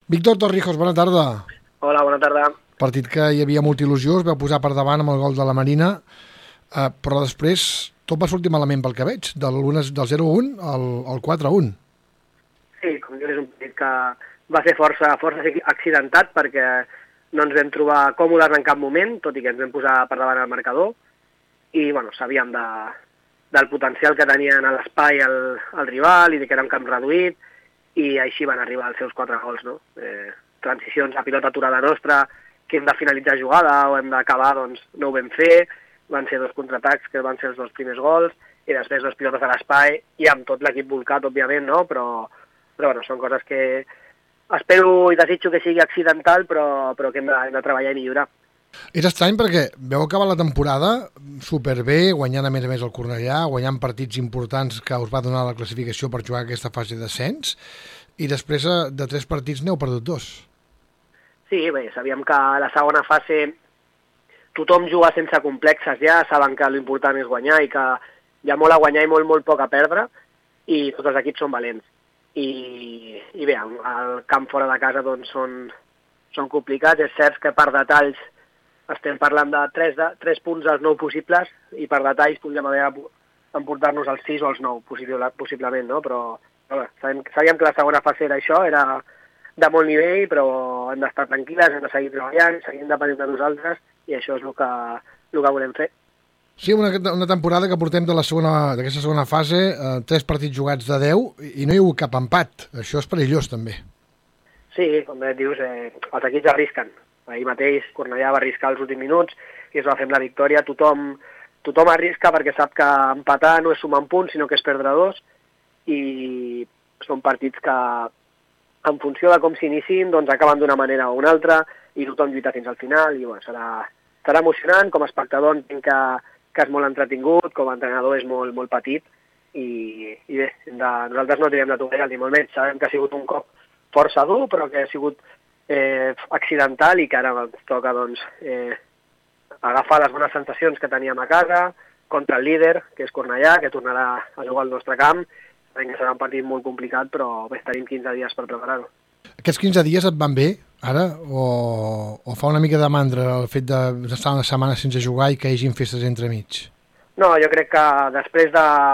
Víctor Torrijos, bona tarda. Hola, bona tarda. Partit que hi havia molta il·lusió, es veu posar per davant amb el gol de la Marina, però després tot va sortir malament pel que veig, del 0-1 al 4-1. Sí, com dius, és un partit que va ser força accidentat perquè no ens vam trobar còmodes en cap moment, tot i que ens vam posar per davant el marcador, i bueno, sabíem del potencial que tenien a l'espai el rival i que era un camp reduït, i així van arribar els seus 4 gols, no? Transicions a pilota aturada nostra, que hem de finalitzar jugada o hem d'acabar, doncs no ho vam fer, van ser 2 contraatacs que van ser els 2 primers gols, i després 2 pilotes a l'espai, i amb tot l'equip volcat, òbviament, no? Però bueno, són coses que espero i desitjo que sigui accidental, però que hem de treballar i millorar. És estrany perquè veu acabar la temporada superbé, guanyant a més el Cornellà, guanyant partits importants que us va donar la classificació per jugar aquesta fase d'ascens, i després de 3 partits n'heu perdut 2. Sí, bé, sabíem que a la segona fase tothom juga sense complexes ja, saben que l'important és guanyar i que hi ha molt a guanyar i molt poc a perdre, i tots els equips són valents. I bé, el camp fora de casa doncs són complicats. És cert que per detalls estem parlant de 3 punts als 9 possibles, i per detalls podríem haver emportar-nos als 6 o als 9, possiblement, no? Però bé, sabíem que la segona fase era això, era de molt nivell, però hem d'estar tranquil·les, hem de seguir treballant, seguir depenent de nosaltres, i això és el que volem fer. Sí, una temporada que portem d'aquesta segona fase, 3 partits jugats de 10, i no hi ha hagut cap empat. Això és perillós, també. Sí, com bé dius, els equips arrisquen. Ahir mateix Cornellà va arriscar els últims minuts i es va fer amb la victòria. Tothom arrisca perquè sap que empatar no és sumar un punt, sinó que és perdre 2, i són partits que, en funció de com s'iniciïn, doncs acaben d'una manera o una altra, i tothom lluita fins al final, i bueno, serà emocionant. Com a espectador entenc que és molt entretingut, com a entrenador és molt petit, i bé, nosaltres no tirem de tovalles, ni molt menys. Sabem que ha sigut un cop força dur, però que ha sigut accidental, i que ara ens toca doncs, agafar les bones sensacions que teníem a casa contra el líder, que és Cornellà, que tornarà a jugar al nostre camp. Sabem que serà un partit molt complicat, però bé, tenim 15 dies per preparar-ho. Aquests 15 dies et van bé, ara? O fa una mica de mandra el fet d'estar una setmana sense jugar i que hi hagin festes entremig? No, jo crec que després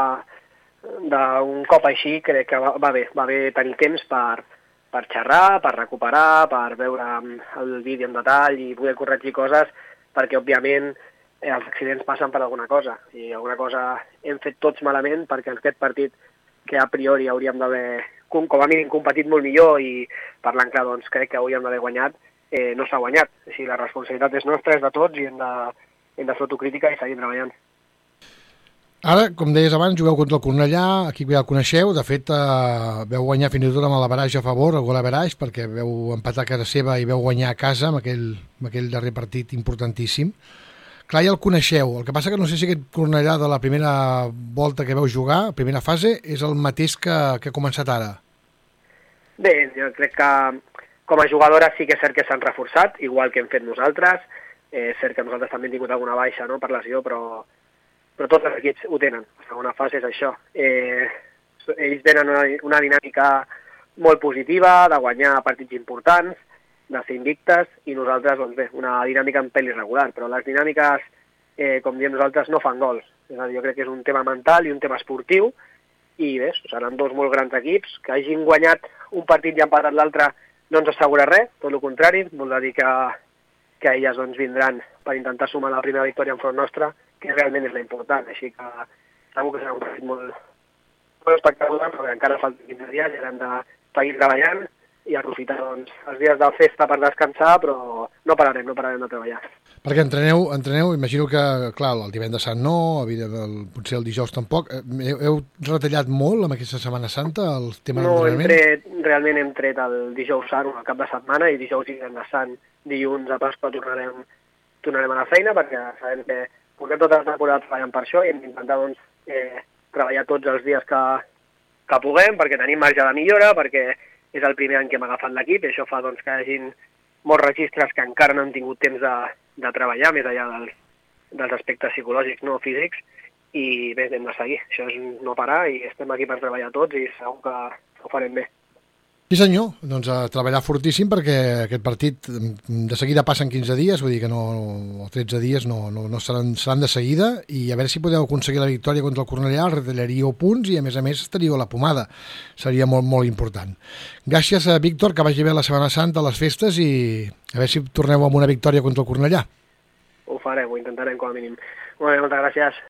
d'un cop així, crec que va bé tenir temps per xerrar, per recuperar, per veure el vídeo en detall i poder corregir coses, perquè òbviament els accidents passen per alguna cosa, i alguna cosa hem fet tots malament, perquè aquest partit, que a priori hauríem d'haver com a mínim competit molt millor, i parlant clar, doncs crec que hauríem d'haver guanyat, no s'ha guanyat. Així la responsabilitat és nostra, és de tots, i hem de fer autocrítica i seguir treballant. Ara, com deies abans, jugueu contra el Cornellà, aquí ja el coneixeu, de fet veu guanyar fins i tot amb l'averaix a favor, el gol averaix, perquè veu empatar a casa seva i veu guanyar a casa amb aquell darrer partit importantíssim. Clar, ja el coneixeu, el que passa que no sé si aquest Cornellà de la primera volta que veu jugar, primera fase, és el mateix que ha començat ara. Bé, jo crec que com a jugadores sí que és cert que s'han reforçat, igual que hem fet nosaltres. És cert que nosaltres també hem tingut alguna baixa, no?, per lesió, però tots els equips ho tenen. La segona fase és això. Ells tenen una dinàmica molt positiva, de guanyar partits importants, de ser invictes, i nosaltres, doncs bé, una dinàmica en pèl irregular, però les dinàmiques, com diem nosaltres, no fan gols. És a dir, jo crec que és un tema mental i un tema esportiu, i bé, seran 2 molt grans equips. Que hagin guanyat un partit i empatat l'altre no ens assegura res, tot el contrari, vol dir que elles doncs vindran per intentar sumar la primera victòria enfront nostra, que realment és la important. Així que segur que serà un partit molt espectacular, però encara falten 15 dies i hem de seguir treballant i aprofitar doncs, els dies de festa per descansar, però no pararem de treballar. Perquè entreneu, imagino que, clar, el divendres sant no, potser el dijous tampoc. Heu retallat molt amb aquesta Setmana Santa el tema d'entrenament? Realment hem tret el dijous sant, el cap de setmana, i dijous i divendres sant, dilluns a Pasqua tornarem a la feina, perquè sabem que portem tota la temporada treballant per això, i hem d'intentar doncs, treballar tots els dies que puguem, perquè tenim marge de millora, perquè és el primer any que hem agafat l'equip, i això fa doncs, que hi hagin molts registres que encara no han tingut temps de treballar, més enllà dels aspectes psicològics, no físics, i bé, hem de seguir. Això és no parar, i estem aquí per treballar tots, i segur que ho farem bé. Sí senyor, doncs a treballar fortíssim perquè aquest partit de seguida passen 15 dies, vull dir que no, o 13 dies no seran de seguida, i a veure si podeu aconseguir la victòria contra el Cornellà, retallaríeu punts i a més estaríeu a la pomada, seria molt important. Gràcies a Víctor, que vagi bé la Setmana Santa, les festes, i a veure si torneu amb una victòria contra el Cornellà. Ho farem, ho intentarem com a mínim. Molt bé, moltes gràcies.